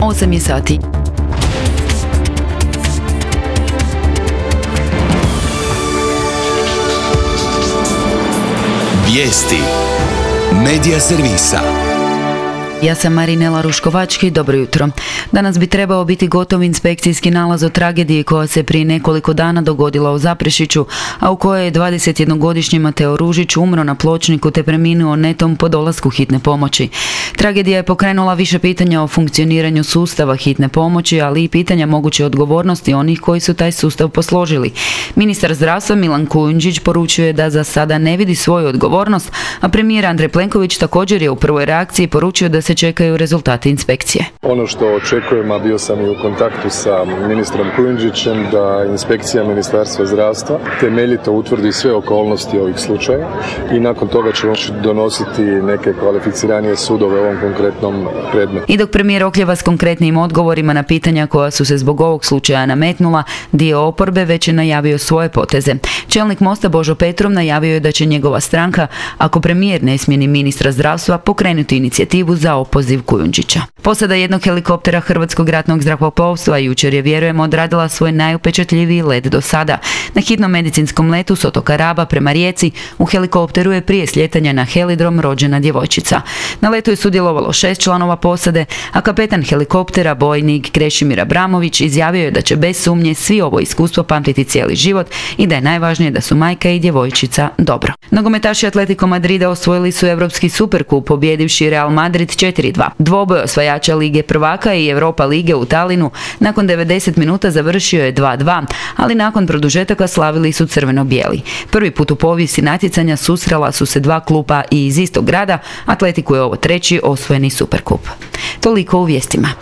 8 je sati. Vijesti Medija servisa. Ja sam Marinela Ruškovački, dobro jutro. Danas bi trebao biti gotov inspekcijski nalaz o tragediji koja se prije nekoliko dana dogodila u Zaprešiću, a u kojoj je 21-godišnji Mateo Ružić umro na pločniku te preminuo netom po dolasku hitne pomoći. Tragedija je pokrenula više pitanja o funkcioniranju sustava hitne pomoći, ali i pitanja moguće odgovornosti onih koji su taj sustav posložili. Ministar zdravstva Milan Kujundžić poručio je da za sada ne vidi svoju odgovornost, a premijer Andrej Plenković također je u prvoj reakciji poručio da se čekaju rezultati inspekcije. Ono što očekujem, a bio sam i u kontaktu sa ministrom Kujundžićem, da inspekcija Ministarstva zdravstva temeljito utvrdi sve okolnosti ovih slučaja i nakon toga ćemo donositi neke kvalificiranije sudove u ovom konkretnom predmetu. I dok premijer oklijeva s konkretnim odgovorima na pitanja koja su se zbog ovog slučaja nametnula, dio oporbe već je najavio svoje poteze. Čelnik Mosta Božo Petrov najavio je da će njegova stranka, ako premijer ne smijeni ministra zdravstva, pokrenuti inicijativu za opoziv Kujundžića. Posada jednog helikoptera Hrvatskog ratnog zrakoplovstva jučer je, vjerujemo, odradila svoj najupečatljiviji let do sada. Na hitnom medicinskom letu s otoka Raba prema Rijeci u helikopteru je prije slijetanja na helidrom rođena djevojčica. Na letu je sudjelovalo 6 članova posade, a kapetan helikoptera, bojnik Krešimir Abramović, izjavio je da će bez sumnje svi ovo iskustvo pamtiti cijeli život i da je najvažnije da su majka i djevojčica dobro. Nogometaši Atletico Madrida osvojili su Europski superkup pobjedivši Real Madrid 4-2. Dvoboj osvajača Lige prvaka i Europa lige u Talinu nakon 90 minuta završio je 2-2, ali nakon produžetaka slavili su crveno-bijeli. Prvi put u povijesti natjecanja susrela su se dva kluba i iz istog grada. Atletiku je ovo treći osvojeni superkup. Toliko u vijestima.